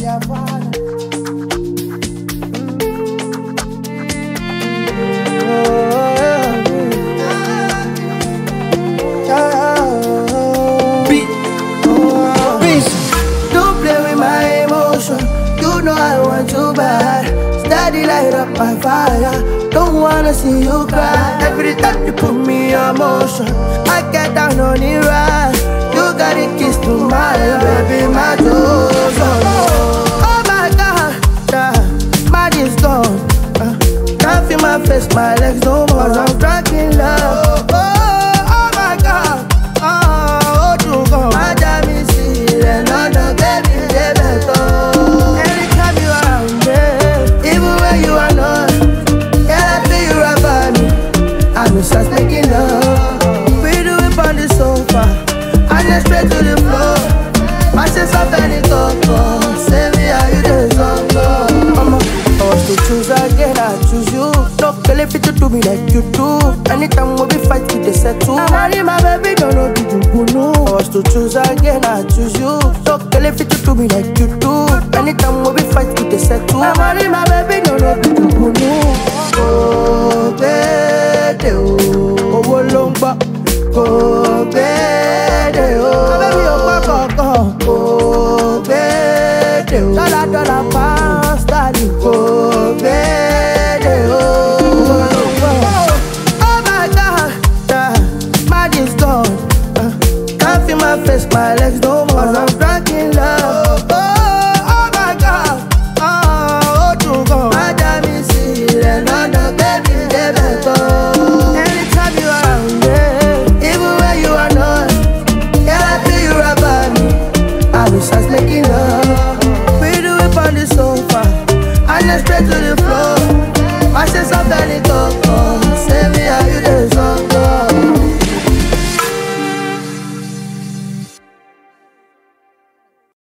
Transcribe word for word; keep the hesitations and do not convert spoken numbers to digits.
their father. Don't play with my emotion. You know I want you bad. Steady light up my fire. Don't wanna see you cry. Every time you put me on motion, I get down on the ride. You got a kiss to my baby, my toes. Oh my God, yeah, my is gone. Uh, can't feel my face, my legs no more. I'm drunk in love. Oh, oh my God, oh, oh, to go. My damn is here, and no, baby, baby, go. Anytime you are around me, even when you are not, yeah, I feel you right by me. I'm just making love. We do it on the sofa, and then straight to the floor. My sense of any talk, say me how you just don't go. Mama, I was to choose again, I choose you. No, girl, if you do me like you do. Anytime we be fight, we dey settle. I'm marry my baby, don't know do you know. I was to choose again, I choose you. No, girl, if you do me like you do. Anytime we be fight, we dey settle. I'm marry my baby, don't know do you know. Oh, baby, oh, oh, long back. Oh, baby, oh, baby, oh, back, oh, baby, oh, dollar, dollar, pounds, darling. Oh, baby, oh, oh my God, yeah, my is gone. Uh, can't feel my face, my legs no more. I'm drunk in love. Oh, oh my God, oh, oh, to go. My damn is here, and no, no, baby, baby, go. Anytime you are around me, even when you are not, yeah, I feel you right by me. I wish I was making